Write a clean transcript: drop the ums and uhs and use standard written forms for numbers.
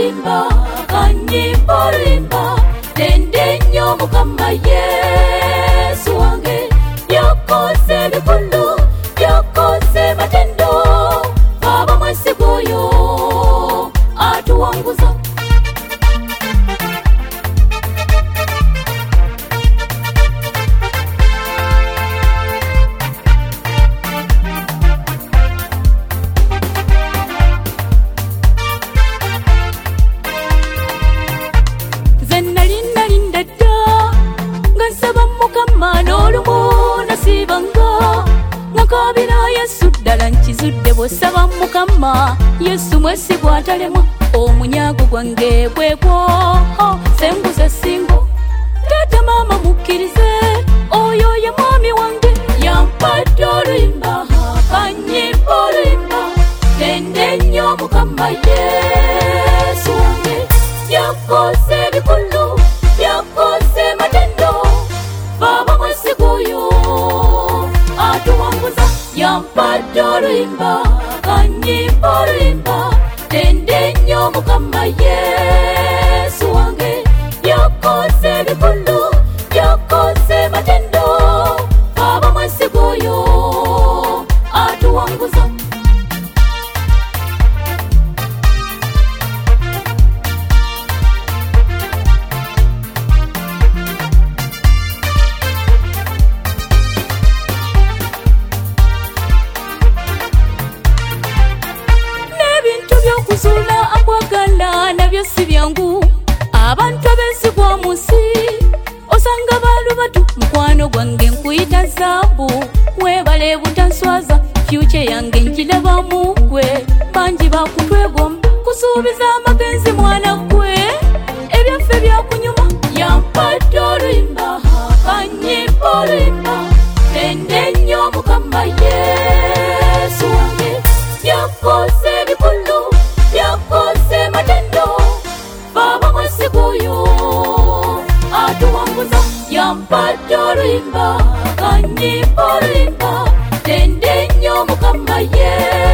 rimba kanyimbo rimba tende nnyo Mukama Yesu wange yakoze bikulu yakoze matendo baba mwesiga oyo atuwanguza Saba Mukama Yesu mwesigwa atalema omunyago gwange bwegwo senguza singo tata mama mukkirize oyo ye mwami wange yampadde olimba kanyimbo limba tende nnyo Mukama Yesu wange yakoze bikulu yakoze matendo baba mwesiga oyo atuwanguza yampadde olimba kanyimbo limba tende nnyo Mukama Yesu wange yakoze bikulu yakoze matendo baba mwesiga oyo atuwanguza nabyo si byangu abantu abesigwa munsi osanga balubatu mukwano gwange nkuyita zaabu webale butanswaza future yange nkiraba mu gwe bangi bakutwegomba kusuubiza amagenzi mwana gwe ebyaffe byakunyuma yampadde olimba kanyimbo limba tende nnyo Mukama Yesu wange yakoze bikulu yakoze matendo baba mwesiga oyo atuwanguza yampadde olimba kanyimbo limba tende nnyo Mukama Yesu wange yakoze bikulu yakoze matendo baba mwesiga oyo atuwanguza yampadde olimba kanyimbo limba tende nnyo Mukama Yesu wange yakoze bikulu yakoze matendo baba mwesiga oyo atuwanguza yampadde olimba kanyimbo limba tende nnyo Mukama Yesu wange yakoze bikulu yakoze matendo baba mwesiga oyo atuwanguza yampadde olimba kanyimbo limba tende nnyo Mukama Yesu